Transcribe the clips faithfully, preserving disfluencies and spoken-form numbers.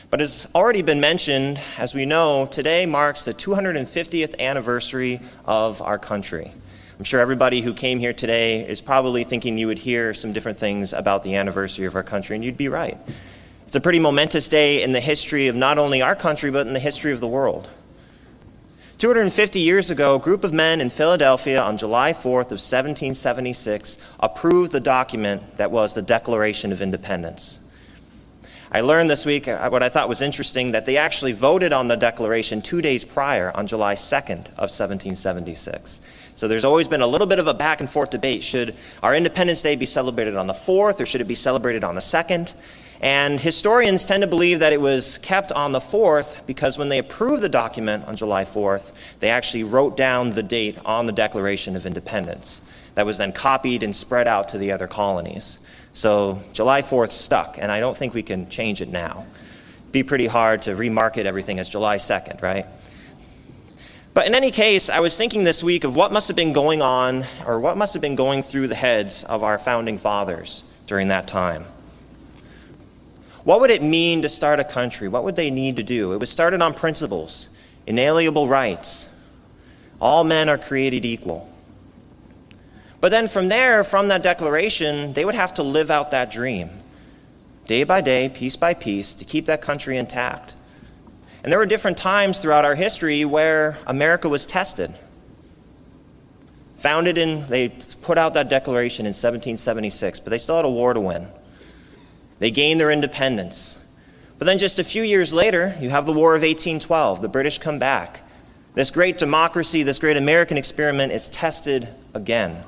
But as already been mentioned, as we know, today marks the two hundred fiftieth anniversary of our country. I'm sure everybody who came here today is probably thinking you would hear some different things about the anniversary of our country, and you'd be right. It's a pretty momentous day in the history of not only our country, but in the history of the world. two hundred fifty years ago, a group of men in Philadelphia on July fourth of seventeen seventy-six approved the document that was the Declaration of Independence. I learned this week what I thought was interesting, that they actually voted on the Declaration two days prior on July second of seventeen seventy-six. So there's always been a little bit of a back and forth debate. Should our Independence Day be celebrated on the fourth or should it be celebrated on the second? And historians tend to believe that it was kept on the fourth because when they approved the document on July fourth, they actually wrote down the date on the Declaration of Independence. That was then copied and spread out to the other colonies. So July fourth stuck, and I don't think we can change it now. It'd be pretty hard to remarket everything as July second, right? But in any case, I was thinking this week of what must have been going on, or what must have been going through the heads of our founding fathers during that time. What would it mean to start a country? What would they need to do? It was started on principles, inalienable rights. All men are created equal. But then from there, from that declaration, they would have to live out that dream, day by day, piece by piece, to keep that country intact. And there were different times throughout our history where America was tested. Founded in, they put out that declaration in seventeen seventy-six, but they still had a war to win. They gained their independence. But then just a few years later, you have the War of eighteen twelve. The British come back. This great democracy, this great American experiment is tested again.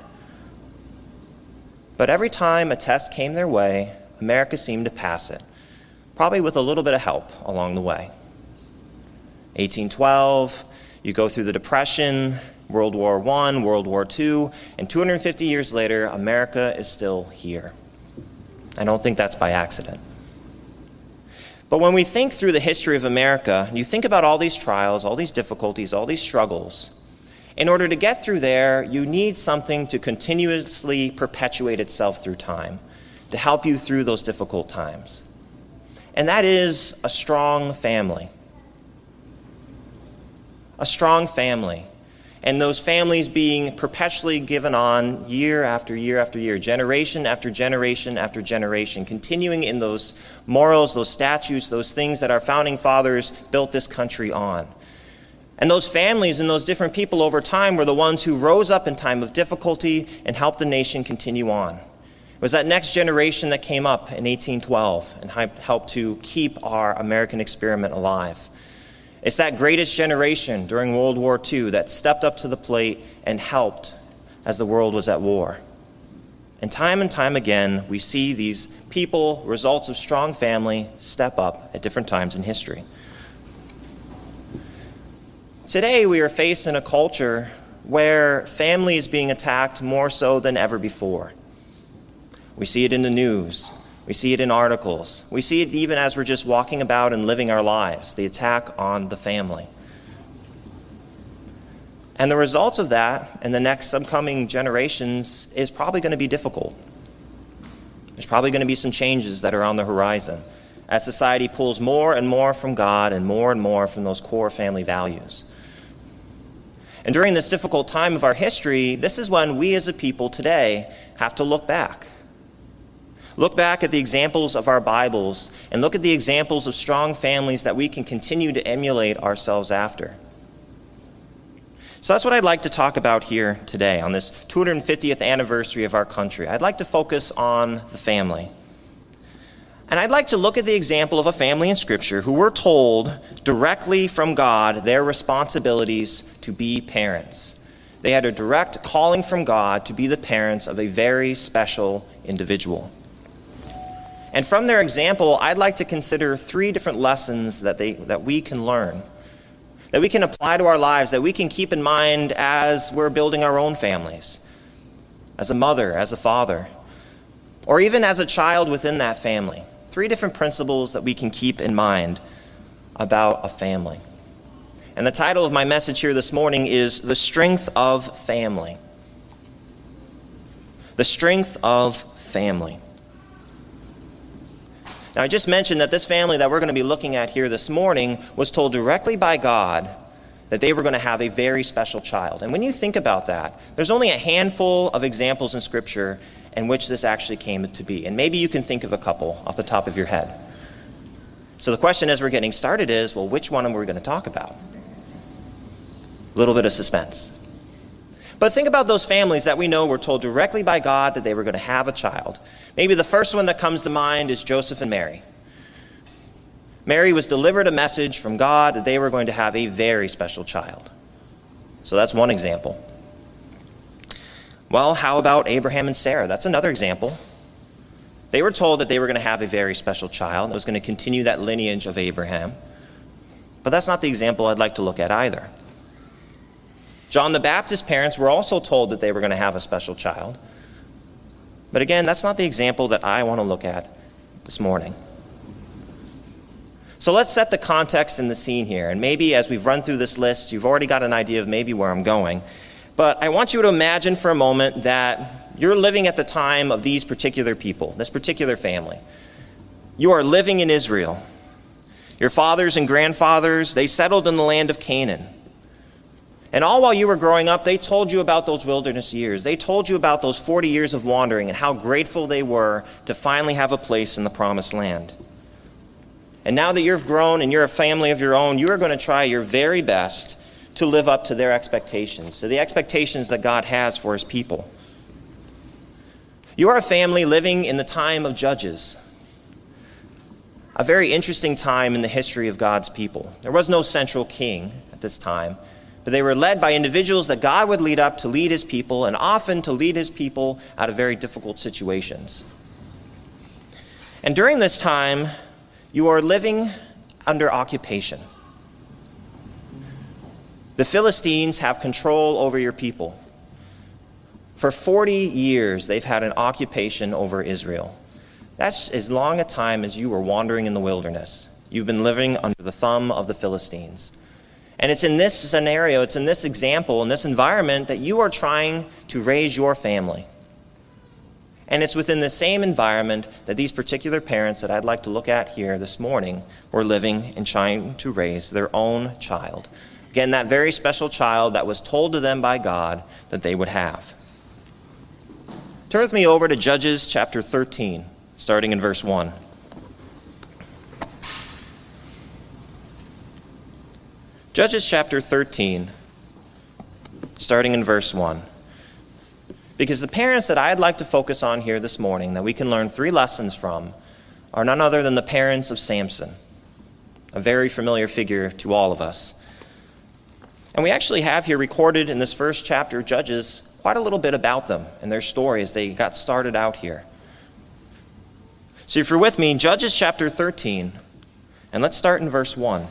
But every time a test came their way, America seemed to pass it, probably with a little bit of help along the way. eighteen twelve, you go through the Depression, World War One, World War Two, and two hundred fifty years later, America is still here. I don't think that's by accident. But when we think through the history of America, you think about all these trials, all these difficulties, all these struggles. In order to get through there, you need something to continuously perpetuate itself through time, to help you through those difficult times. And that is a strong family. A strong family. And those families being perpetually given on year after year after year, generation after generation after generation, continuing in those morals, those statutes, those things that our founding fathers built this country on. And those families and those different people over time were the ones who rose up in time of difficulty and helped the nation continue on. It was that next generation that came up in eighteen twelve and helped to keep our American experiment alive. It's that greatest generation during World War Two that stepped up to the plate and helped as the world was at war. And time and time again, we see these people, results of strong family, step up at different times in history. Today, we are faced in a culture where family is being attacked more so than ever before. We see it in the news. We see it in articles. We see it even as we're just walking about and living our lives, the attack on the family. And the results of that in the next upcoming generations is probably going to be difficult. There's probably going to be some changes that are on the horizon as society pulls more and more from God and more and more from those core family values. And during this difficult time of our history, this is when we as a people today have to look back. Look back at the examples of our Bibles and look at the examples of strong families that we can continue to emulate ourselves after. So that's what I'd like to talk about here today on this two hundred fiftieth anniversary of our country. I'd like to focus on the family. And I'd like to look at the example of a family in Scripture who were told directly from God their responsibilities to be parents. They had a direct calling from God to be the parents of a very special individual. And from their example, I'd like to consider three different lessons that they that we can learn, that we can apply to our lives, that we can keep in mind as we're building our own families, as a mother, as a father, or even as a child within that family. Three different principles that we can keep in mind about a family. And the title of my message here this morning is The Strength of Family. The Strength of Family. Now, I just mentioned that this family that we're going to be looking at here this morning was told directly by God that they were going to have a very special child. And when you think about that, there's only a handful of examples in Scripture in which this actually came to be. And maybe you can think of a couple off the top of your head. So the question as we're getting started is, well, which one are we going to talk about? A little bit of suspense. But think about those families that we know were told directly by God that they were going to have a child. Maybe the first one that comes to mind is Joseph and Mary. Mary was delivered a message from God that they were going to have a very special child. So that's one example. Well, how about Abraham and Sarah? That's another example. They were told that they were going to have a very special child that was going to continue that lineage of Abraham. But that's not the example I'd like to look at either. John the Baptist's parents were also told that they were going to have a special child. But again, that's not the example that I want to look at this morning. So let's set the context and the scene here. And maybe as we've run through this list, you've already got an idea of maybe where I'm going. But I want you to imagine for a moment that you're living at the time of these particular people, this particular family. You are living in Israel. Your fathers and grandfathers, they settled in the land of Canaan. And all while you were growing up, they told you about those wilderness years. They told you about those forty years of wandering and how grateful they were to finally have a place in the promised land. And now that you've grown and you're a family of your own, you are going to try your very best to live up to their expectations, to the expectations that God has for his people. You are a family living in the time of Judges, a very interesting time in the history of God's people. There was no central king at this time, but they were led by individuals that God would lead up to lead his people, and often to lead his people out of very difficult situations. And during this time, you are living under occupation. The Philistines have control over your people. For forty years, they've had an occupation over Israel. That's as long a time as you were wandering in the wilderness. You've been living under the thumb of the Philistines. And it's in this scenario, it's in this example, in this environment that you are trying to raise your family. And it's within the same environment that these particular parents that I'd like to look at here this morning were living and trying to raise their own child. Again, that very special child that was told to them by God that they would have. Turn with me over to Judges chapter thirteen, starting in verse one. Judges chapter thirteen, starting in verse one. Because the parents that I'd like to focus on here this morning, that we can learn three lessons from, are none other than the parents of Samson, a very familiar figure to all of us. And we actually have here recorded in this first chapter of Judges quite a little bit about them and their story as they got started out here. So if you're with me, Judges chapter thirteen, and let's start in verse one.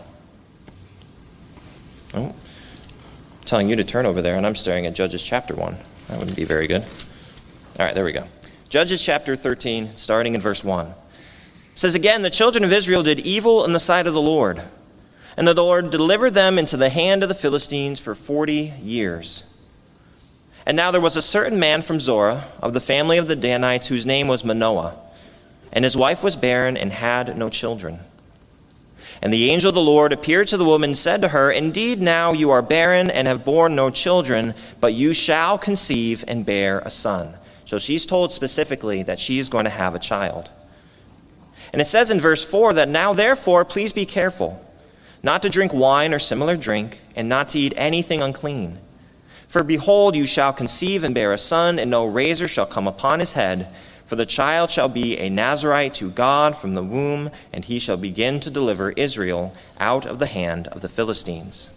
Oh, I'm telling you to turn over there, and I'm staring at Judges chapter one. That wouldn't be very good. All right, there we go. Judges chapter thirteen, starting in verse one. It says, "Again, the children of Israel did evil in the sight of the Lord, and the Lord delivered them into the hand of the Philistines for forty years. And now there was a certain man from Zorah, of the family of the Danites, whose name was Manoah, and his wife was barren and had no children. And the angel of the Lord appeared to the woman and said to her, 'Indeed, now you are barren and have borne no children, but you shall conceive and bear a son.'" So she's told specifically that she is going to have a child. And it says in verse four that, "Now therefore, please be careful, not to drink wine or similar drink, and not to eat anything unclean. For behold, you shall conceive and bear a son, and no razor shall come upon his head. For the child shall be a Nazirite to God from the womb, and he shall begin to deliver Israel out of the hand of the Philistines."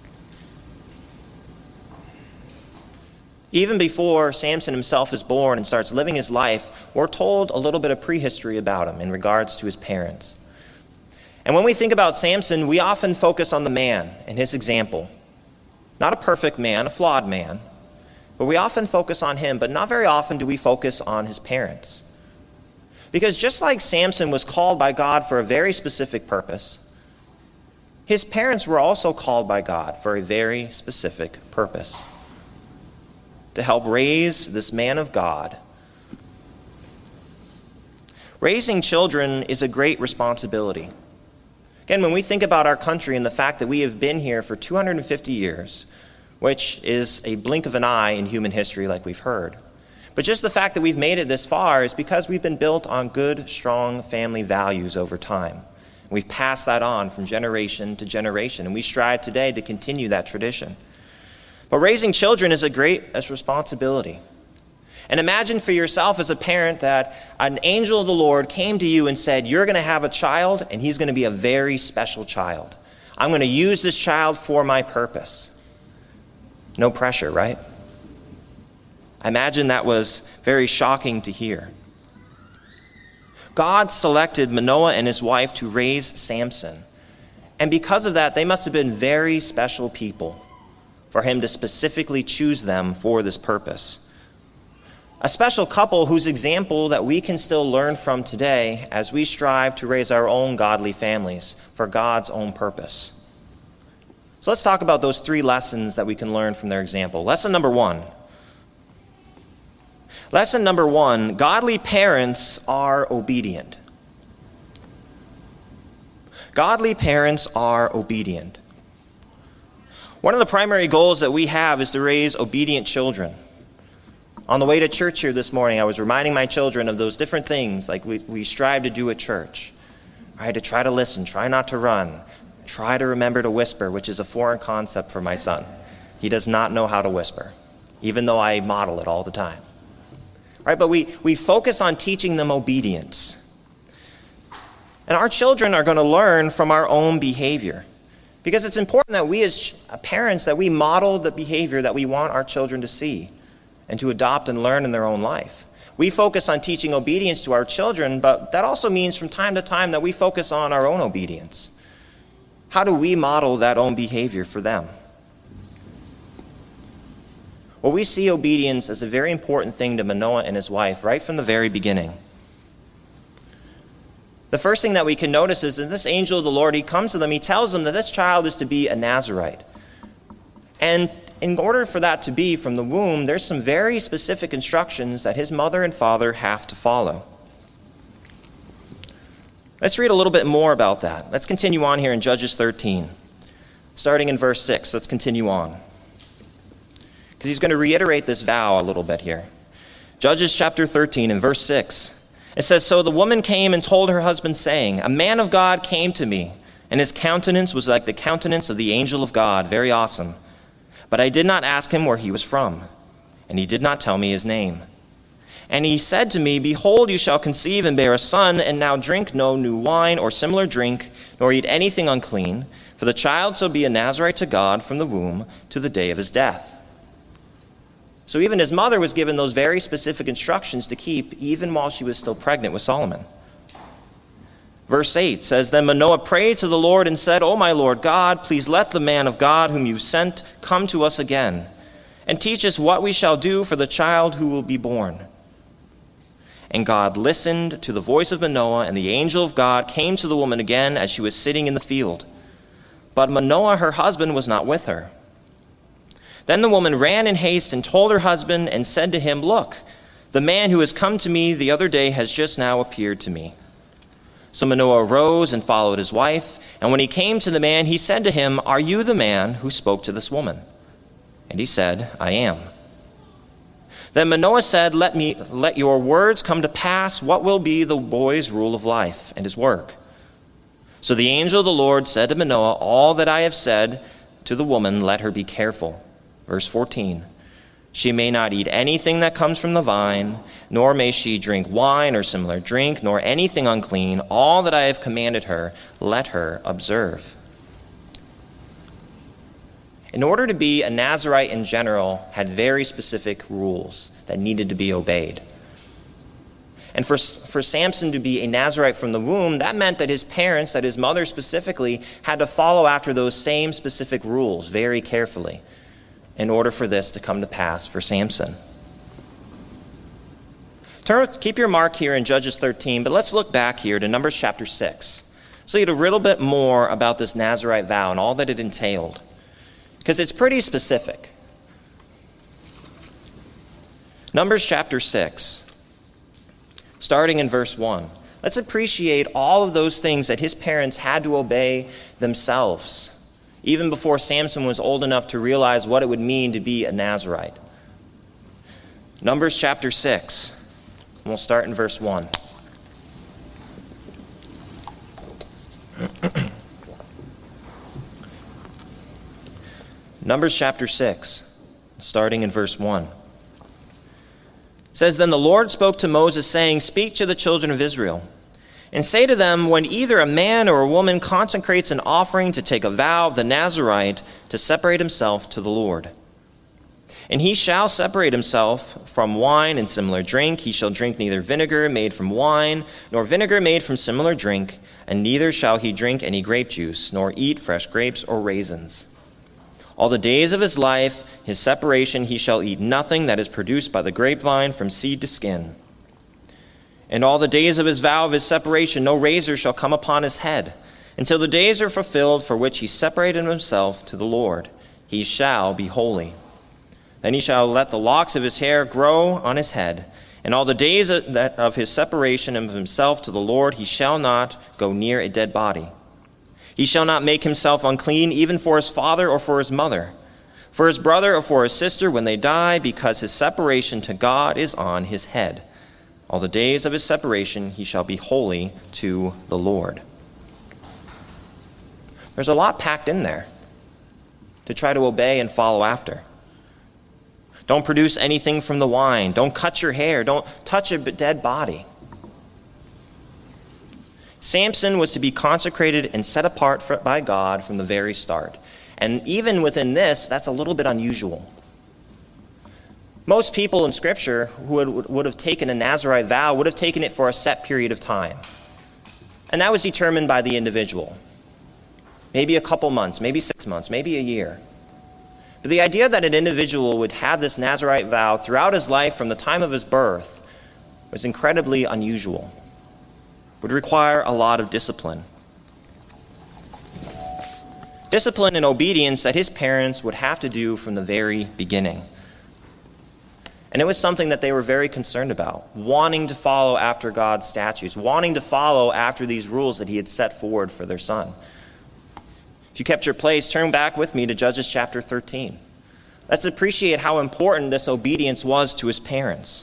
Even before Samson himself is born and starts living his life, we're told a little bit of prehistory about him in regards to his parents. And when we think about Samson, we often focus on the man and his example. Not a perfect man, a flawed man. But we often focus on him, but not very often do we focus on his parents. Because just like Samson was called by God for a very specific purpose, his parents were also called by God for a very specific purpose. To help raise this man of God. Raising children is a great responsibility. Again, when we think about our country and the fact that we have been here for two hundred fifty years, which is a blink of an eye in human history like we've heard, but just the fact that we've made it this far is because we've been built on good, strong family values over time. We've passed that on from generation to generation, and we strive today to continue that tradition. But raising children is a great responsibility. And imagine for yourself as a parent that an angel of the Lord came to you and said, you're going to have a child, and he's going to be a very special child. I'm going to use this child for my purpose. No pressure, right? I imagine that was very shocking to hear. God selected Manoah and his wife to raise Samson. And because of that, they must have been very special people for him to specifically choose them for this purpose. A special couple whose example that we can still learn from today as we strive to raise our own godly families for God's own purpose. So let's talk about those three lessons that we can learn from their example. Lesson number one. Lesson number one, godly parents are obedient. Godly parents are obedient. One of the primary goals that we have is to raise obedient children. On the way to church here this morning, I was reminding my children of those different things like we, we strive to do at church. Right? To try to listen, try not to run, try to remember to whisper, which is a foreign concept for my son. He does not know how to whisper, even though I model it all the time. Right? But we, we focus on teaching them obedience. And our children are going to learn from our own behavior. Because it's important that we as parents, that we model the behavior that we want our children to see and to adopt and learn in their own life. We focus on teaching obedience to our children, but that also means from time to time that we focus on our own obedience. How do we model that own behavior for them? Well, we see obedience as a very important thing to Manoah and his wife right from the very beginning. The first thing that we can notice is that this angel of the Lord, he comes to them, he tells them that this child is to be a Nazirite. And in order for that to be from the womb, there's some very specific instructions that his mother and father have to follow. Let's read a little bit more about that. Let's continue on here in Judges thirteen. Starting in verse six, let's continue on. Because he's going to reiterate this vow a little bit here. Judges chapter thirteen and verse six. It says, "So the woman came and told her husband, saying, 'A man of God came to me, and his countenance was like the countenance of the angel of God, very awesome. But I did not ask him where he was from, and he did not tell me his name. And he said to me, Behold, you shall conceive and bear a son, and now drink no new wine or similar drink, nor eat anything unclean, for the child shall be a Nazirite to God from the womb to the day of his death.'" So even his mother was given those very specific instructions to keep, even while she was still pregnant with Solomon. Verse eight says, "Then Manoah prayed to the Lord and said, O my Lord God, please let the man of God whom you sent come to us again, and teach us what we shall do for the child who will be born. And God listened to the voice of Manoah, and the angel of God came to the woman again as she was sitting in the field. But Manoah, her husband, was not with her. Then the woman ran in haste and told her husband and said to him, Look, the man who has come to me the other day has just now appeared to me. So Manoah arose and followed his wife, and when he came to the man, he said to him, Are you the man who spoke to this woman? And he said, I am. Then Manoah said, Let me let your words come to pass. What will be the boy's rule of life and his work? So the angel of the Lord said to Manoah, All that I have said to the woman, let her be careful. Verse fourteen, She may not eat anything that comes from the vine, nor may she drink wine or similar drink, nor anything unclean. All that I have commanded her, let her observe. In order to be a Nazirite in general, had very specific rules that needed to be obeyed. And for, for Samson to be a Nazirite from the womb, that meant that his parents, that his mother specifically, had to follow after those same specific rules very carefully in order for this to come to pass for Samson. Turn, keep your mark here in Judges thirteen, but let's look back here to Numbers chapter six. So you get a little bit more about this Nazirite vow and all that it entailed, because it's pretty specific. Numbers chapter six, starting in verse one. Let's appreciate all of those things that his parents had to obey themselves, even before Samson was old enough to realize what it would mean to be a Nazirite. Numbers chapter six, and we'll start in verse one. Numbers chapter six, starting in verse one. It says, "Then the Lord spoke to Moses, saying, Speak to the children of Israel, and say to them, when either a man or a woman consecrates an offering to take a vow of the Nazirite to separate himself to the Lord. And he shall separate himself from wine and similar drink. He shall drink neither vinegar made from wine, nor vinegar made from similar drink, and neither shall he drink any grape juice, nor eat fresh grapes or raisins. All the days of his life, his separation, he shall eat nothing that is produced by the grapevine from seed to skin. And all the days of his vow of his separation, no razor shall come upon his head, until the days are fulfilled for which he separated himself to the Lord. He shall be holy. Then he shall let the locks of his hair grow on his head, and all the days of, that of his separation of himself to the Lord, he shall not go near a dead body. He shall not make himself unclean, even for his father or for his mother, for his brother or for his sister when they die, because his separation to God is on his head. All the days of his separation he shall be holy to the Lord." There's a lot packed in there to try to obey and follow after. Don't produce anything from the wine. Don't cut your hair. Don't touch a dead body. Samson was to be consecrated and set apart for, by God from the very start. And even within this, that's a little bit unusual. Most people in Scripture who would, would have taken a Nazirite vow would have taken it for a set period of time. And that was determined by the individual. Maybe a couple months, maybe six months, maybe a year. But the idea that an individual would have this Nazirite vow throughout his life from the time of his birth was incredibly unusual. Would require a lot of discipline. Discipline and obedience that his parents would have to do from the very beginning. And it was something that they were very concerned about, wanting to follow after God's statutes, wanting to follow after these rules that he had set forward for their son. If you kept your place, turn back with me to Judges chapter thirteen. Let's appreciate how important this obedience was to his parents.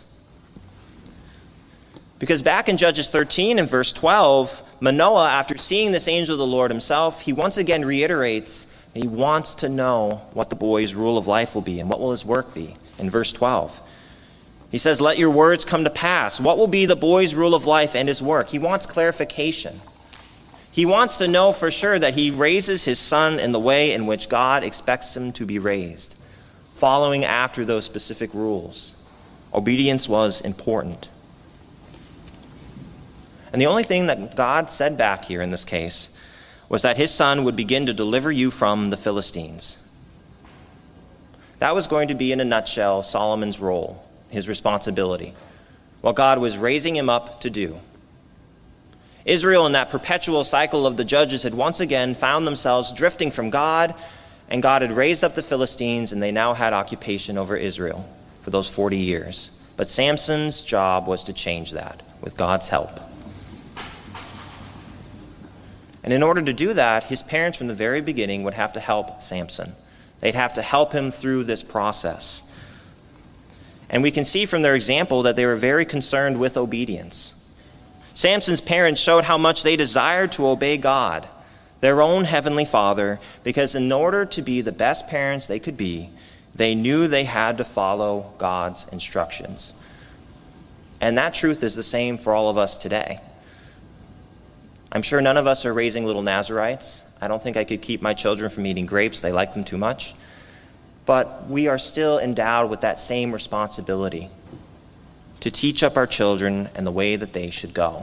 Because back in Judges thirteen and verse twelve, Manoah, after seeing this angel of the Lord himself, he once again reiterates that he wants to know what the boy's rule of life will be and what will his work be. In verse twelve, he says, "Let your words come to pass. What will be the boy's rule of life and his work?" He wants clarification. He wants to know for sure that he raises his son in the way in which God expects him to be raised, following after those specific rules. Obedience was important. And the only thing that God said back here in this case was that his son would begin to deliver you from the Philistines. That was going to be, in a nutshell, Solomon's role, his responsibility, what God was raising him up to do. Israel, in that perpetual cycle of the judges, had once again found themselves drifting from God, and God had raised up the Philistines, and they now had occupation over Israel for those forty years. But Samson's job was to change that with God's help. And in order to do that, his parents from the very beginning would have to help Samson. They'd have to help him through this process. And we can see from their example that they were very concerned with obedience. Samson's parents showed how much they desired to obey God, their own heavenly Father, because in order to be the best parents they could be, they knew they had to follow God's instructions. And that truth is the same for all of us today. I'm sure none of us are raising little Nazirites. I don't think I could keep my children from eating grapes. They like them too much. But we are still endowed with that same responsibility to teach up our children in the way that they should go.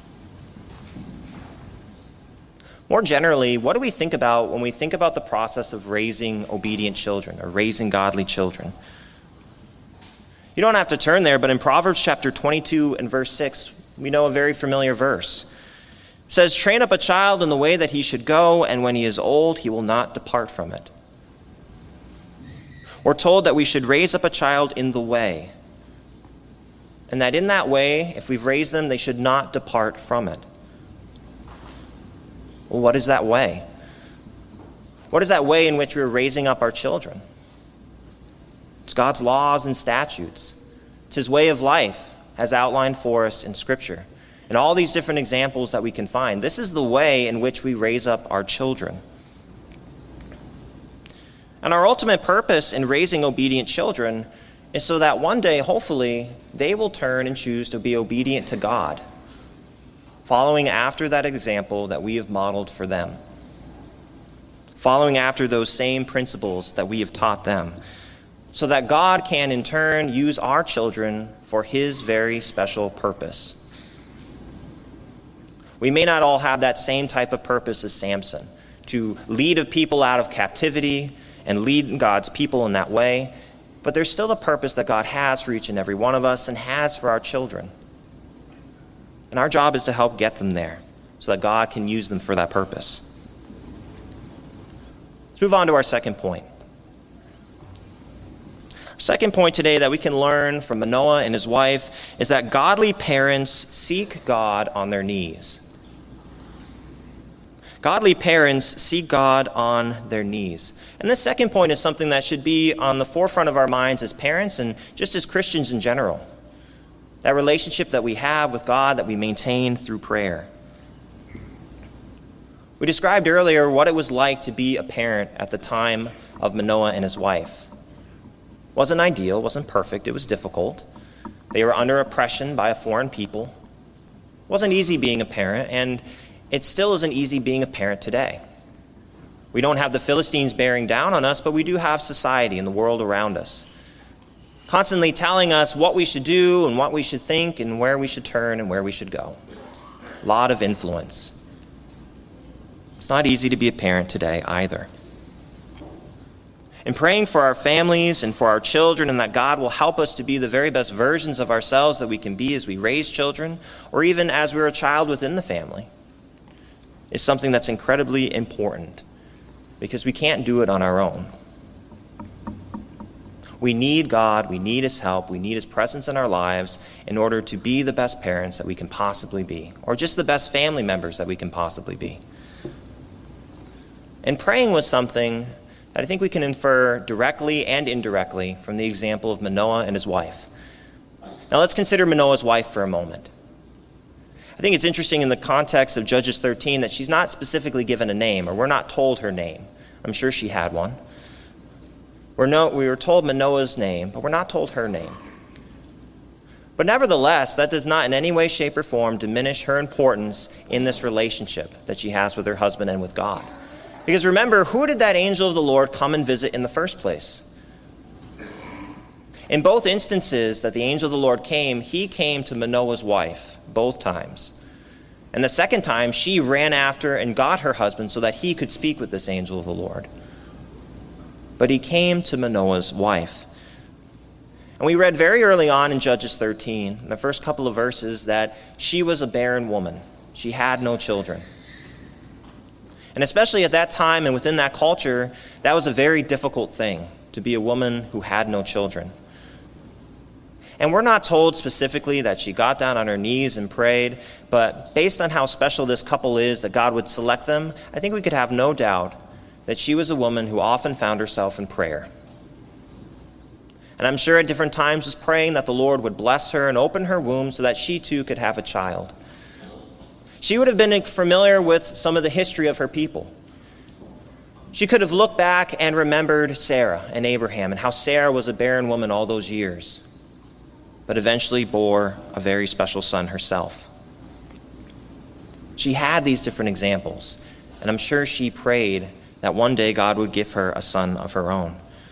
More generally, what do we think about when we think about the process of raising obedient children or raising godly children? You don't have to turn there, but in Proverbs chapter twenty-two and verse six, we know a very familiar verse. It says, "Train up a child in the way that he should go, and when he is old, he will not depart from it." We're told that we should raise up a child in the way. and that in that way, if we've raised them, they should not depart from it. Well, what is that way? What is that way in which we're raising up our children? It's God's laws and statutes. It's his way of life as outlined for us in Scripture. And all these different examples that we can find. This is the way in which we raise up our children. And our ultimate purpose in raising obedient children is so that one day, hopefully, they will turn and choose to be obedient to God, following after that example that we have modeled for them, following after those same principles that we have taught them, so that God can in turn use our children for his very special purpose. We may not all have that same type of purpose as Samson, to lead a people out of captivity and lead God's people in that way, but there's still a purpose that God has for each and every one of us and has for our children. And our job is to help get them there so that God can use them for that purpose. Let's move on to our second point. Our second point today that we can learn from Manoah and his wife is that godly parents seek God on their knees. Godly parents seek God on their knees. And this second point is something that should be on the forefront of our minds as parents and just as Christians in general. That relationship that we have with God that we maintain through prayer. We described earlier what it was like to be a parent at the time of Manoah and his wife. It wasn't ideal, wasn't perfect, it was difficult. They were under oppression by a foreign people. It wasn't easy being a parent, and it still isn't easy being a parent today. We don't have the Philistines bearing down on us, but we do have society and the world around us, constantly telling us what we should do and what we should think and where we should turn and where we should go. A lot of influence. It's not easy to be a parent today either. In praying for our families and for our children and that God will help us to be the very best versions of ourselves that we can be as we raise children, or even as we're a child within the family, is something that's incredibly important because we can't do it on our own. We need God, we need his help, we need his presence in our lives in order to be the best parents that we can possibly be, or just the best family members that we can possibly be. And praying was something that I think we can infer directly and indirectly from the example of Manoah and his wife. Now let's consider Manoah's wife for a moment. I think it's interesting in the context of Judges thirteen that she's not specifically given a name, or we're not told her name. I'm sure she had one. We're no, we were told Manoah's name, but we're not told her name. But nevertheless, that does not in any way, shape, or form diminish her importance in this relationship that she has with her husband and with God. Because remember, who did that angel of the Lord come and visit in the first place? In both instances that the angel of the Lord came, he came to Manoah's wife, both times. And the second time, she ran after and got her husband so that he could speak with this angel of the Lord. But he came to Manoah's wife. And we read very early on in Judges thirteen, in the first couple of verses, that she was a barren woman. She had no children. And especially at that time and within that culture, that was a very difficult thing, to be a woman who had no children. And we're not told specifically that she got down on her knees and prayed, but based on how special this couple is, that God would select them, I think we could have no doubt that she was a woman who often found herself in prayer. And I'm sure at different times was praying that the Lord would bless her and open her womb so that she too could have a child. She would have been familiar with some of the history of her people. She could have looked back and remembered Sarah and Abraham and how Sarah was a barren woman all those years, but eventually bore a very special son herself. She had these different examples, and I'm sure she prayed that one day God would give her a son of her own.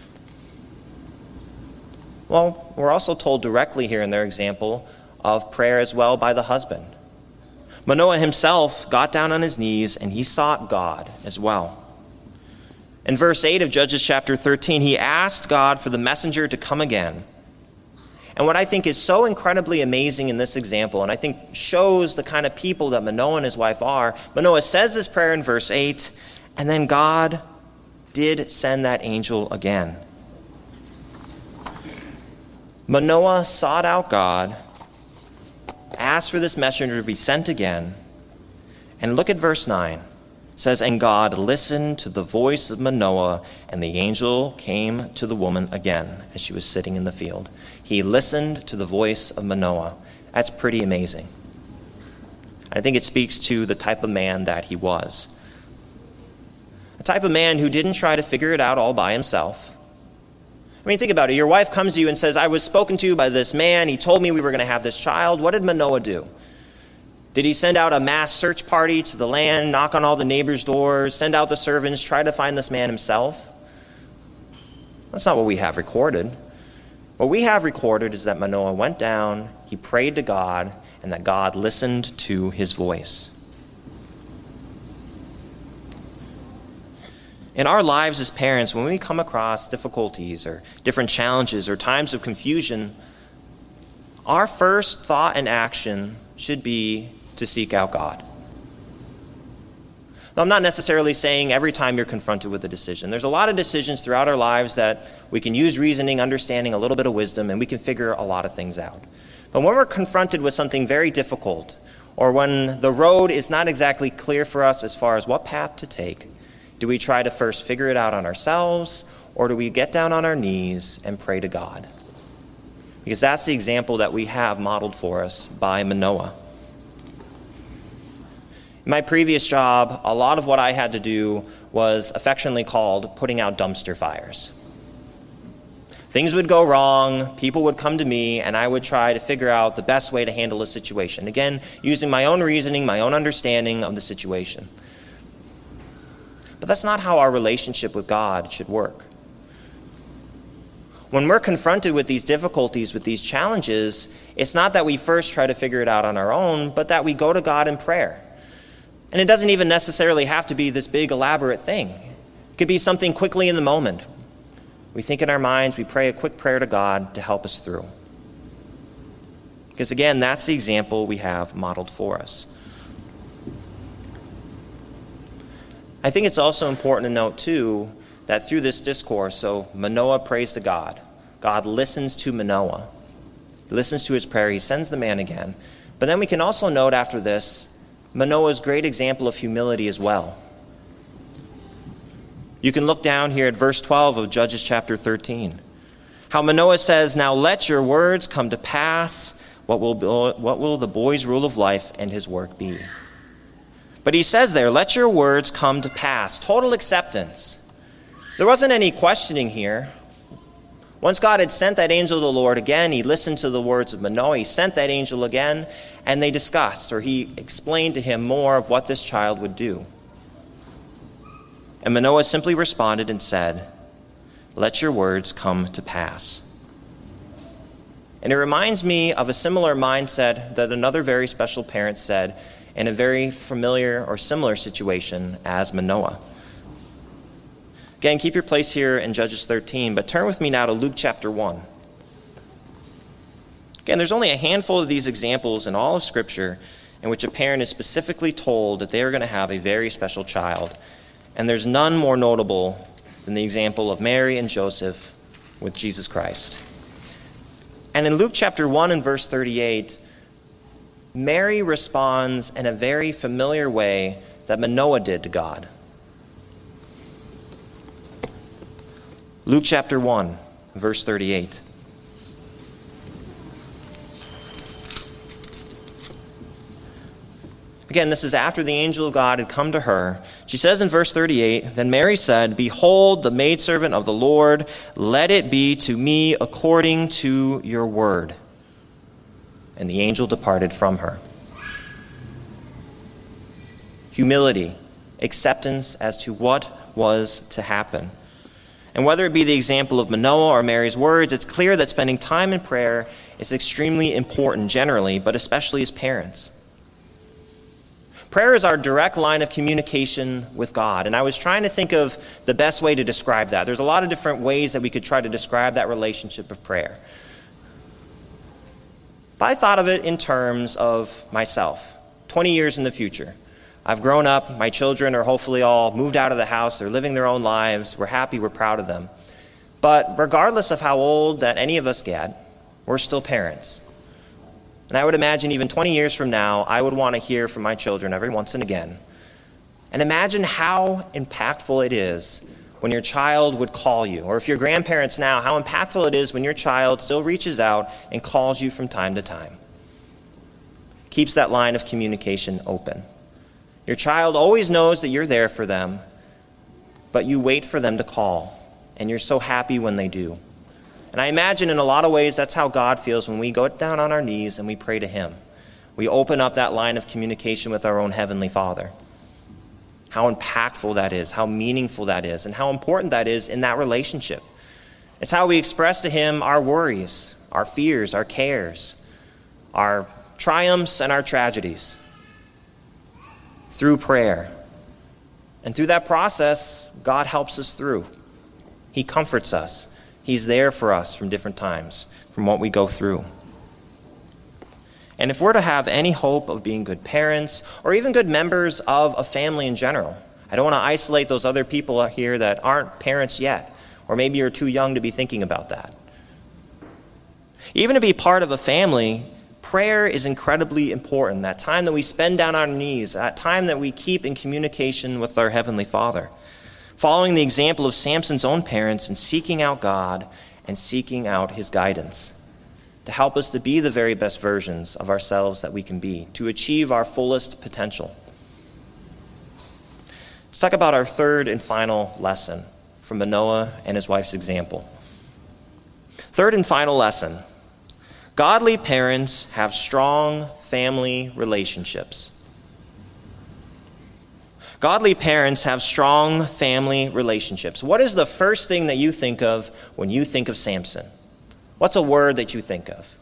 Well, we're also told directly here in their example of prayer as well by the husband. Manoah himself got down on his knees and he sought God as well. In verse eight of Judges chapter thirteen, he asked God for the messenger to come again. And what I think is so incredibly amazing in this example, and I think shows the kind of people that Manoah and his wife are, Manoah says this prayer in verse eight, and then God did send that angel again. Manoah sought out God, asked for this messenger to be sent again. And look at verse nine. It says, and God listened to the voice of Manoah, and the angel came to the woman again as she was sitting in the field. He listened to the voice of Manoah. That's pretty amazing. I think it speaks to the type of man that he was. A type of man who didn't try to figure it out all by himself. I mean, think about it. Your wife comes to you and says, I was spoken to by this man. He told me we were going to have this child. What did Manoah do? Did he send out a mass search party to the land, knock on all the neighbors' doors, send out the servants, try to find this man himself? That's not what we have recorded. What we have recorded is that Manoah went down, he prayed to God, and that God listened to his voice. In our lives as parents, when we come across difficulties or different challenges or times of confusion, our first thought and action should be to seek out God. Now, I'm not necessarily saying every time you're confronted with a decision. There's a lot of decisions throughout our lives that we can use reasoning, understanding, a little bit of wisdom, and we can figure a lot of things out. But when we're confronted with something very difficult, or when the road is not exactly clear for us as far as what path to take, do we try to first figure it out on ourselves, or do we get down on our knees and pray to God? Because that's the example that we have modeled for us by Manoah. In my previous job, a lot of what I had to do was affectionately called putting out dumpster fires. Things would go wrong, people would come to me, and I would try to figure out the best way to handle a situation. Again, using my own reasoning, my own understanding of the situation. But that's not how our relationship with God should work. When we're confronted with these difficulties, with these challenges, it's not that we first try to figure it out on our own, but that we go to God in prayer. And it doesn't even necessarily have to be this big, elaborate thing. It could be something quickly in the moment. We think in our minds, we pray a quick prayer to God to help us through. Because again, that's the example we have modeled for us. I think it's also important to note, too, that through this discourse, so Manoah prays to God. God listens to Manoah. He listens to his prayer. He sends the man again. But then we can also note after this, Manoah's great example of humility as well. You can look down here at verse twelve of Judges chapter thirteen. How Manoah says, now let your words come to pass. What will, what will the boy's rule of life and his work be? But he says there, let your words come to pass. Total acceptance. There wasn't any questioning here. Once God had sent that angel of the Lord again, he listened to the words of Manoah. He sent that angel again, and they discussed, or he explained to him more of what this child would do. And Manoah simply responded and said, let your words come to pass. And it reminds me of a similar mindset that another very special parent said in a very familiar or similar situation as Manoah. Again, keep your place here in Judges thirteen, but turn with me now to Luke chapter one. Again, there's only a handful of these examples in all of Scripture in which a parent is specifically told that they are going to have a very special child. And there's none more notable than the example of Mary and Joseph with Jesus Christ. And in Luke chapter one and verse thirty-eight, Mary responds in a very familiar way that Manoah did to God. Luke chapter one, verse thirty-eight. Again, this is after the angel of God had come to her. She says in verse thirty-eight, then Mary said, behold, the maidservant of the Lord, let it be to me according to your word. And the angel departed from her. Humility, acceptance as to what was to happen. And whether it be the example of Manoah or Mary's words, it's clear that spending time in prayer is extremely important generally, but especially as parents. Prayer is our direct line of communication with God, and I was trying to think of the best way to describe that. There's a lot of different ways that we could try to describe that relationship of prayer. But I thought of it in terms of myself, twenty years in the future. I've grown up, my children are hopefully all moved out of the house, they're living their own lives, we're happy, we're proud of them. But regardless of how old that any of us get, we're still parents. And I would imagine even twenty years from now, I would want to hear from my children every once and again. And imagine how impactful it is when your child would call you, or if you're grandparents now, how impactful it is when your child still reaches out and calls you from time to time. Keeps that line of communication open. Your child always knows that you're there for them, but you wait for them to call, and you're so happy when they do. And I imagine in a lot of ways that's how God feels when we go down on our knees and we pray to him. We open up that line of communication with our own Heavenly Father. How impactful that is, how meaningful that is, and how important that is in that relationship. It's how we express to him our worries, our fears, our cares, our triumphs and our tragedies through prayer. And through that process, God helps us through. He comforts us. He's there for us from different times, from what we go through. And if we're to have any hope of being good parents, or even good members of a family in general, I don't want to isolate those other people out here that aren't parents yet, or maybe you're too young to be thinking about that. Even to be part of a family, prayer is incredibly important. That time that we spend down on our knees, that time that we keep in communication with our Heavenly Father. Following the example of Samson's own parents and seeking out God and seeking out his guidance to help us to be the very best versions of ourselves that we can be, to achieve our fullest potential. Let's talk about our third and final lesson from Manoah and his wife's example. Third and final lesson. Godly parents have strong family relationships. Godly parents have strong family relationships. What is the first thing that you think of when you think of Samson? What's a word that you think of?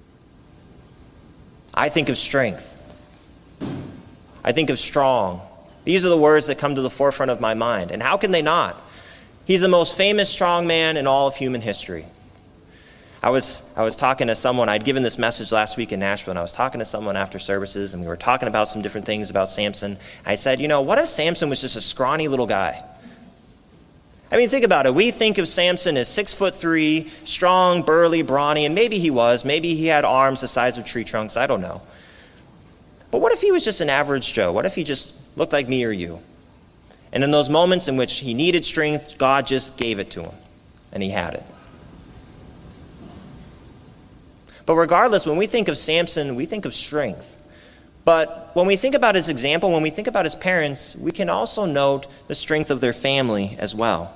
I think of strength. I think of strong. These are the words that come to the forefront of my mind. And how can they not? He's the most famous strong man in all of human history. I was I was talking to someone, I'd given this message last week in Nashville, and I was talking to someone after services, and we were talking about some different things about Samson. I said, you know, what if Samson was just a scrawny little guy? I mean, think about it. We think of Samson as six foot three, strong, burly, brawny, and maybe he was. Maybe he had arms the size of tree trunks. I don't know. But what if he was just an average Joe? What if he just looked like me or you? And in those moments in which he needed strength, God just gave it to him, and he had it. But regardless, when we think of Samson, we think of strength. But when we think about his example, when we think about his parents, we can also note the strength of their family as well.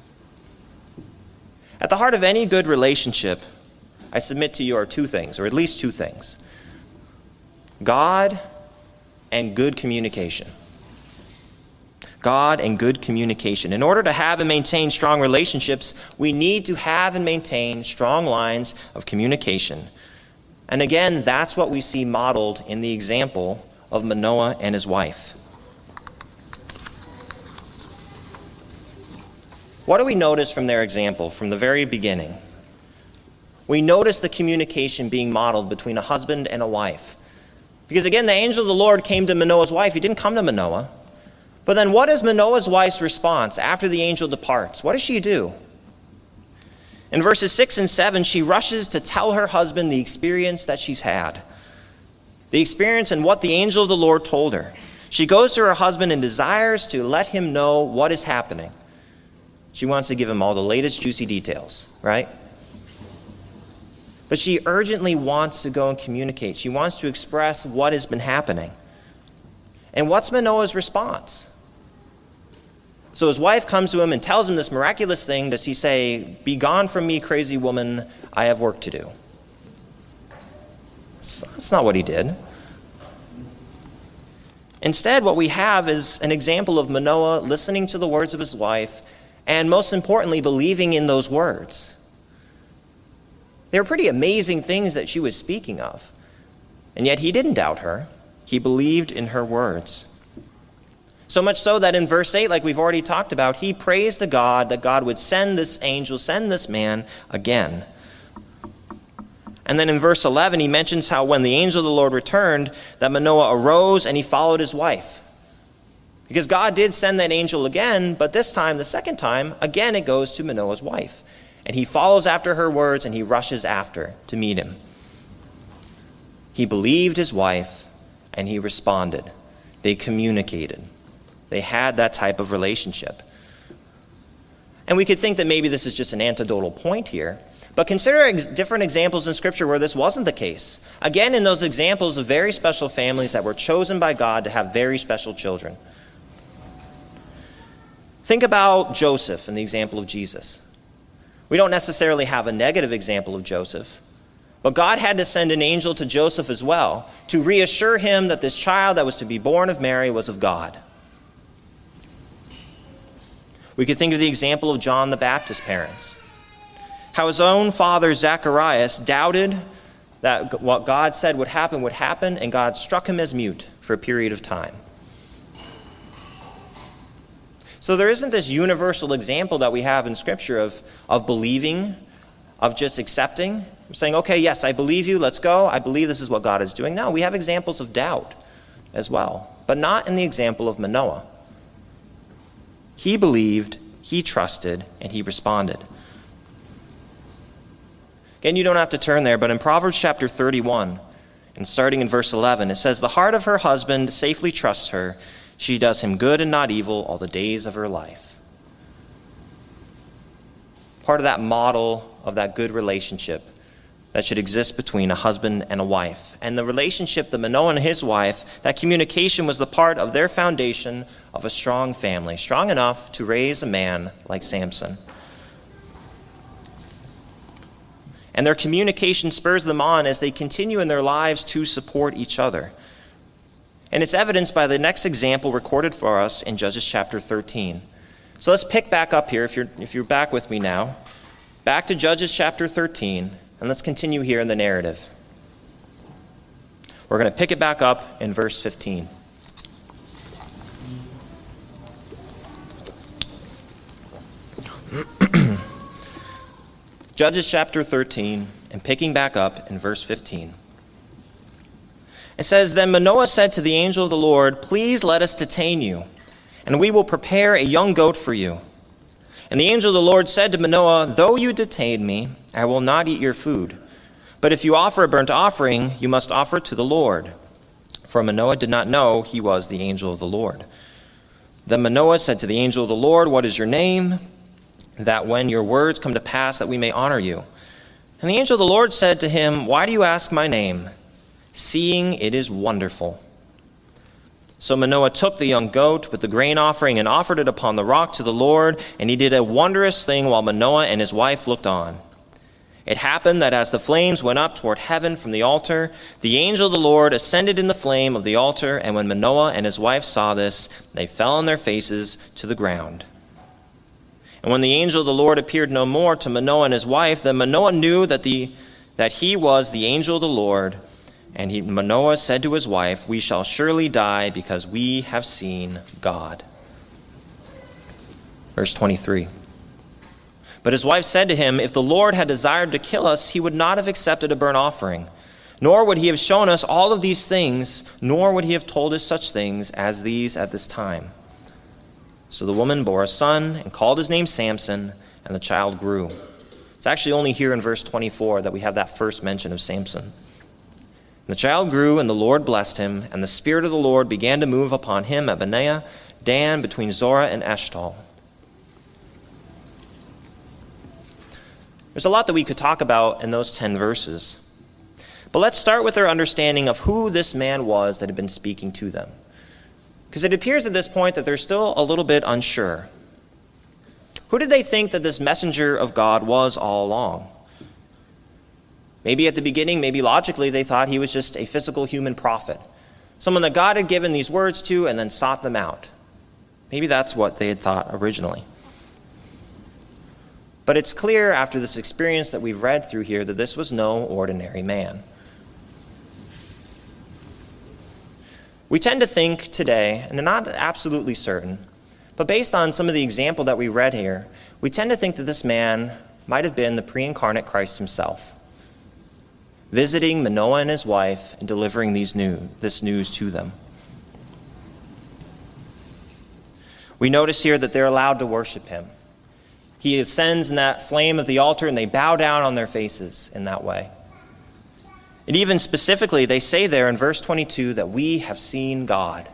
At the heart of any good relationship, I submit to you, are two things, or at least two things. God and good communication. God and good communication. In order to have and maintain strong relationships, we need to have and maintain strong lines of communication. And again, that's what we see modeled in the example of Manoah and his wife. What do we notice from their example from the very beginning? We notice the communication being modeled between a husband and a wife. Because again, the angel of the Lord came to Manoah's wife. He didn't come to Manoah. But then what is Manoah's wife's response after the angel departs? What does she do? In verses six and seven, she rushes to tell her husband the experience that she's had. The experience and what the angel of the Lord told her. She goes to her husband and desires to let him know what is happening. She wants to give him all the latest juicy details, right? But she urgently wants to go and communicate. She wants to express what has been happening. And what's Manoah's response? So his wife comes to him and tells him this miraculous thing. Does he say, "Be gone from me, crazy woman, I have work to do"? That's not what he did. Instead, what we have is an example of Manoah listening to the words of his wife and, most importantly, believing in those words. They were pretty amazing things that she was speaking of. And yet he didn't doubt her. He believed in her words. So much so that in verse eight, like we've already talked about, he prays to God that God would send this angel, send this man again. And then in verse eleven, he mentions how when the angel of the Lord returned, that Manoah arose and he followed his wife. Because God did send that angel again, but this time, the second time, again it goes to Manoah's wife. And he follows after her words and he rushes after to meet him. He believed his wife, and he responded. They communicated. They had that type of relationship. And we could think that maybe this is just an anecdotal point here, but consider ex- different examples in Scripture where this wasn't the case. Again, in those examples of very special families that were chosen by God to have very special children. Think about Joseph in the example of Jesus. We don't necessarily have a negative example of Joseph, but God had to send an angel to Joseph as well to reassure him that this child that was to be born of Mary was of God. We could think of the example of John the Baptist's parents. How his own father Zacharias doubted that what God said would happen would happen, and God struck him as mute for a period of time. So there isn't this universal example that we have in Scripture of, of believing, of just accepting, saying, okay, yes, I believe you, let's go, I believe this is what God is doing. No, we have examples of doubt as well, but not in the example of Manoah. He believed, he trusted, and he responded. Again, you don't have to turn there, but in Proverbs chapter thirty-one, and starting in verse eleven, it says, "The heart of her husband safely trusts her. She does him good and not evil all the days of her life." Part of that model of that good relationship that should exist between a husband and a wife. And the relationship that Manoah and his wife, that communication was the part of their foundation of a strong family, strong enough to raise a man like Samson. And their communication spurs them on as they continue in their lives to support each other. And it's evidenced by the next example recorded for us in Judges chapter thirteen. So let's pick back up here, if you're, if you're back with me now. Back to Judges chapter thirteen, and let's continue here in the narrative. We're going to pick it back up in verse fifteen. Judges chapter thirteen, and picking back up in verse fifteen. It says, "Then Manoah said to the angel of the Lord, 'Please let us detain you, and we will prepare a young goat for you.' And the angel of the Lord said to Manoah, 'Though you detain me, I will not eat your food. But if you offer a burnt offering, you must offer it to the Lord.' For Manoah did not know he was the angel of the Lord. Then Manoah said to the angel of the Lord, 'What is your name? That when your words come to pass, that we may honor you.' And the angel of the Lord said to him, 'Why do you ask my name? Seeing it is wonderful.' So Manoah took the young goat with the grain offering and offered it upon the rock to the Lord, and he did a wondrous thing while Manoah and his wife looked on. It happened that as the flames went up toward heaven from the altar, the angel of the Lord ascended in the flame of the altar, and when Manoah and his wife saw this, they fell on their faces to the ground. And when the angel of the Lord appeared no more to Manoah and his wife, then Manoah knew that the that he was the angel of the Lord. And he, Manoah said to his wife, 'We shall surely die because we have seen God.'" Verse twenty-three. "But his wife said to him, 'If the Lord had desired to kill us, he would not have accepted a burnt offering, nor would he have shown us all of these things, nor would he have told us such things as these at this time.' So the woman bore a son and called his name Samson, and the child grew." It's actually only here in verse twenty-four that we have that first mention of Samson. "The child grew, and the Lord blessed him, and the Spirit of the Lord began to move upon him at Benaiah, Dan, between Zorah and Eshtaol." There's a lot that we could talk about in those ten verses. But let's start with our understanding of who this man was that had been speaking to them. Because it appears at this point that they're still a little bit unsure. Who did they think that this messenger of God was all along? Maybe at the beginning, maybe logically, they thought he was just a physical human prophet, someone that God had given these words to and then sought them out. Maybe that's what they had thought originally. But it's clear after this experience that we've read through here that this was no ordinary man. We tend to think today, and I'm not absolutely certain, but based on some of the example that we read here, we tend to think that this man might have been the pre-incarnate Christ himself, visiting Manoah and his wife and delivering these new, this news to them. We notice here that they're allowed to worship him. He ascends in that flame of the altar, and they bow down on their faces in that way. And even specifically, they say there in verse twenty-two that we have seen God.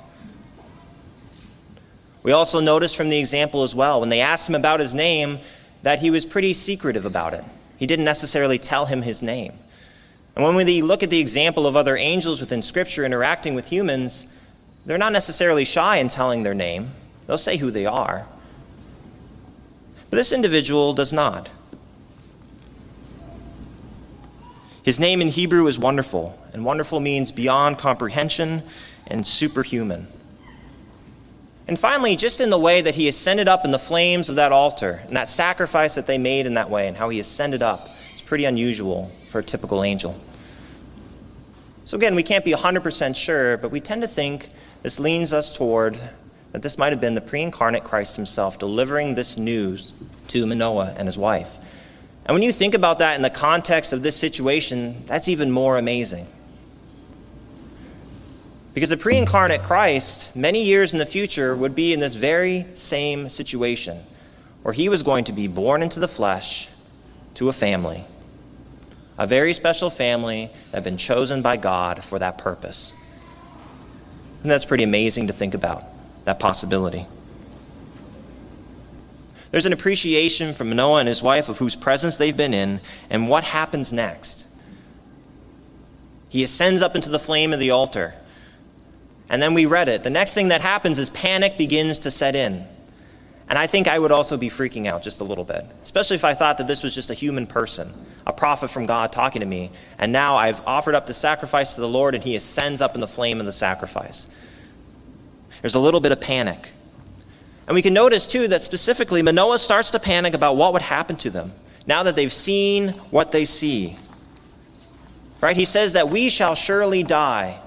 We also notice from the example as well, when they asked him about his name, that he was pretty secretive about it. He didn't necessarily tell him his name. And when we look at the example of other angels within Scripture interacting with humans, they're not necessarily shy in telling their name. They'll say who they are. But this individual does not. His name in Hebrew is Wonderful, and wonderful means beyond comprehension and superhuman. And finally, just in the way that he ascended up in the flames of that altar, and that sacrifice that they made in that way, and how he ascended up, it's pretty unusual for a typical angel. So again, we can't be one hundred percent sure, but we tend to think this leans us toward that this might have been the pre-incarnate Christ himself delivering this news to Manoah and his wife. And when you think about that in the context of this situation, that's even more amazing. Because the pre-incarnate Christ, many years in the future, would be in this very same situation, where he was going to be born into the flesh to a family, a very special family that had been chosen by God for that purpose. And that's pretty amazing to think about, that possibility. There's an appreciation from Manoah and his wife of whose presence they've been in and what happens next. He ascends up into the flame of the altar. And then we read it. The next thing that happens is panic begins to set in. And I think I would also be freaking out just a little bit, especially if I thought that this was just a human person, a prophet from God talking to me, and now I've offered up the sacrifice to the Lord and he ascends up in the flame of the sacrifice. There's a little bit of panic. And we can notice, too, that specifically Manoah starts to panic about what would happen to them now that they've seen what they see. Right? He says that we shall surely die.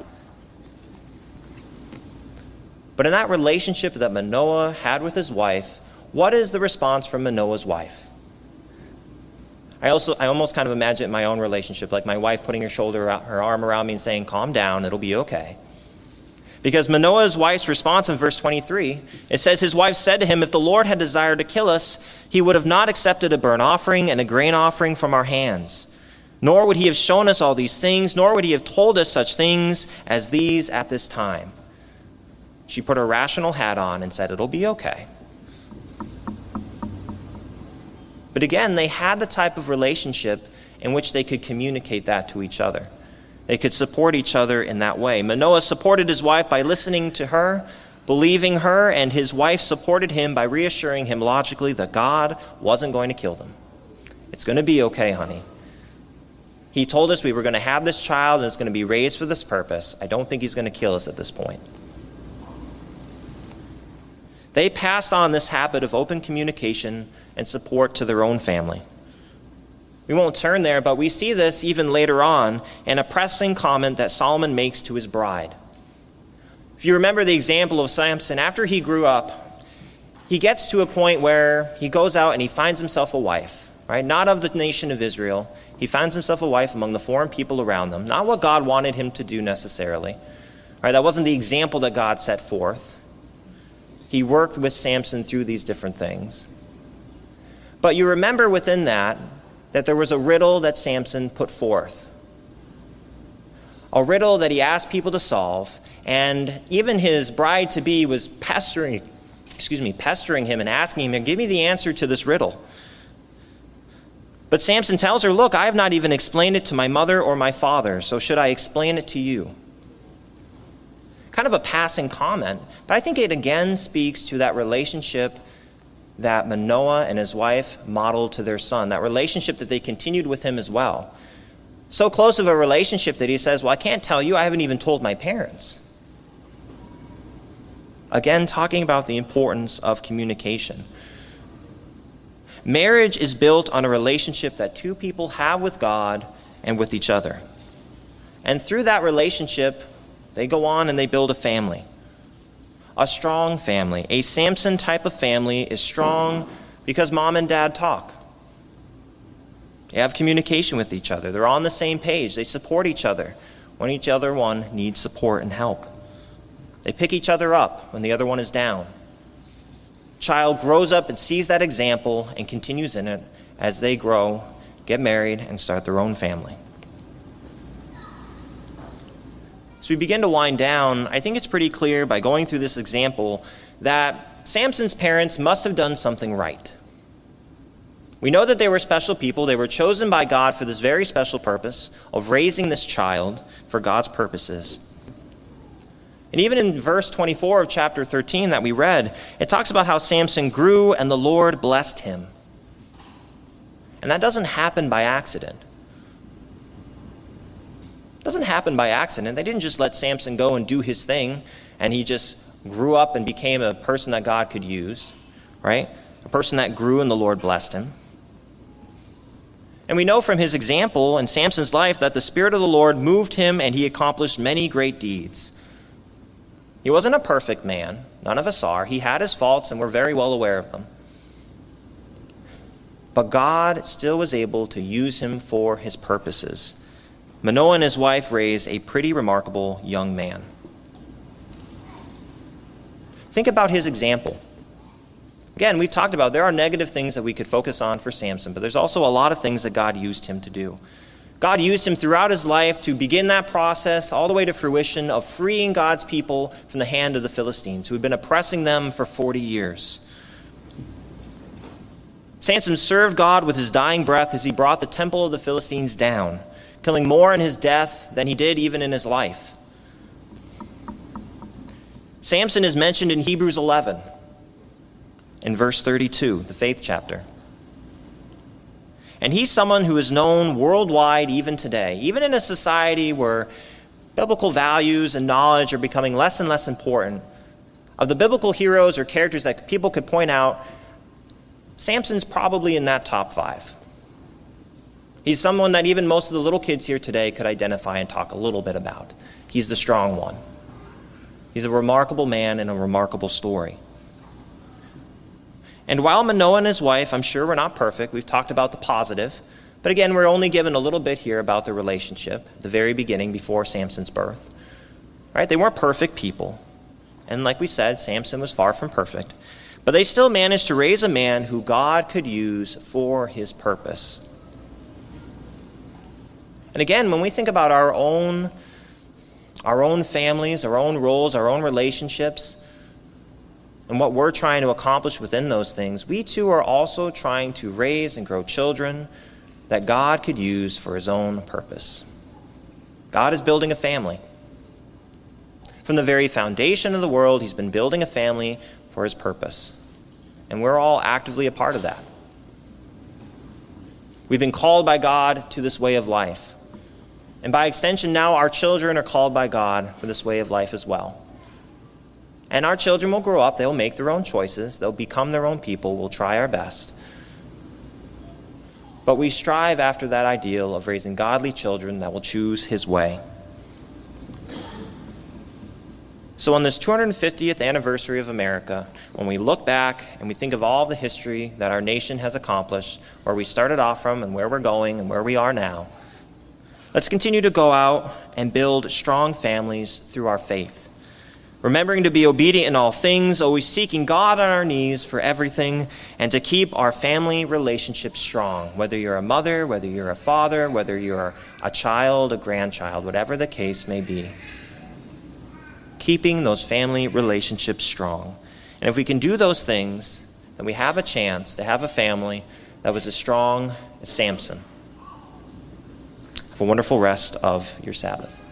But in that relationship that Manoah had with his wife, what is the response from Manoah's wife? I also, I almost kind of imagine my own relationship, like my wife putting her shoulder, her arm around me and saying, calm down, it'll be okay. Because Manoah's wife's response in verse twenty-three, it says his wife said to him, if the Lord had desired to kill us, he would have not accepted a burnt offering and a grain offering from our hands. Nor would he have shown us all these things, nor would he have told us such things as these at this time. She put her rational hat on and said, it'll be okay. But again, they had the type of relationship in which they could communicate that to each other. They could support each other in that way. Manoah supported his wife by listening to her, believing her, and his wife supported him by reassuring him logically that God wasn't going to kill them. It's going to be okay, honey. He told us we were going to have this child and it's going to be raised for this purpose. I don't think he's going to kill us at this point. They passed on this habit of open communication and support to their own family. We won't turn there, but we see this even later on in a pressing comment that Solomon makes to his bride. If you remember the example of Samson, after he grew up, he gets to a point where he goes out and he finds himself a wife, right? Not of the nation of Israel. He finds himself a wife among the foreign people around them. Not what God wanted him to do necessarily. Right? That wasn't the example that God set forth. He worked with Samson through these different things. But you remember within that, that there was a riddle that Samson put forth. A riddle that he asked people to solve, and even his bride-to-be was pestering, excuse me, pestering him and asking him, give me the answer to this riddle. But Samson tells her, look, I have not even explained it to my mother or my father, so should I explain it to you? Kind of a passing comment, but I think it again speaks to that relationship that Manoah and his wife modeled to their son, that relationship that they continued with him as well. So close of a relationship that he says, well, I can't tell you, I haven't even told my parents. Again, talking about the importance of communication. Marriage is built on a relationship that two people have with God and with each other. And through that relationship, they go on and they build a family. A strong family. A Samson type of family is strong because mom and dad talk. They have communication with each other. They're on the same page. They support each other when each other one needs support and help. They pick each other up when the other one is down. Child grows up and sees that example and continues in it as they grow, get married, and start their own family. As we begin to wind down, I think it's pretty clear by going through this example that Samson's parents must have done something right. We know that they were special people. They were chosen by God for this very special purpose of raising this child for God's purposes. And even in verse twenty-four of chapter thirteen that we read, it talks about how Samson grew and the Lord blessed him. And that doesn't happen by accident. It doesn't happen by accident. They didn't just let Samson go and do his thing, and he just grew up and became a person that God could use, right? A person that grew and the Lord blessed him. And we know from his example in Samson's life that the Spirit of the Lord moved him and he accomplished many great deeds. He wasn't a perfect man. None of us are. He had his faults, and we're very well aware of them. But God still was able to use him for his purposes. Manoah and his wife raised a pretty remarkable young man. Think about his example. Again, we've talked about there are negative things that we could focus on for Samson, but there's also a lot of things that God used him to do. God used him throughout his life to begin that process all the way to fruition of freeing God's people from the hand of the Philistines, who had been oppressing them for forty years. Samson served God with his dying breath as he brought the temple of the Philistines down, killing more in his death than he did even in his life. Samson is mentioned in Hebrews eleven, in verse thirty-two, the faith chapter. And he's someone who is known worldwide even today, even in a society where biblical values and knowledge are becoming less and less important. Of the biblical heroes or characters that people could point out, Samson's probably in that top five. He's someone that even most of the little kids here today could identify and talk a little bit about. He's the strong one. He's a remarkable man and a remarkable story. And while Manoah and his wife, I'm sure we're not perfect, we've talked about the positive, but again, we're only given a little bit here about the relationship, the very beginning before Samson's birth. Right? They weren't perfect people. And like we said, Samson was far from perfect. But they still managed to raise a man who God could use for his purpose. And again, when we think about our own, our own families, our own roles, our own relationships, and what we're trying to accomplish within those things, we too are also trying to raise and grow children that God could use for his own purpose. God is building a family. From the very foundation of the world, he's been building a family for his purpose. And we're all actively a part of that. We've been called by God to this way of life. And by extension, now our children are called by God for this way of life as well. And our children will grow up. They'll make their own choices. They'll become their own people. We'll try our best. But we strive after that ideal of raising godly children that will choose his way. So on this two hundred fiftieth anniversary of America, when we look back and we think of all the history that our nation has accomplished, where we started off from and where we're going and where we are now, let's continue to go out and build strong families through our faith. Remembering to be obedient in all things, always seeking God on our knees for everything, and to keep our family relationships strong, whether you're a mother, whether you're a father, whether you're a child, a grandchild, whatever the case may be. Keeping those family relationships strong. And if we can do those things, then we have a chance to have a family that was as strong as Samson. Have a wonderful rest of your Sabbath.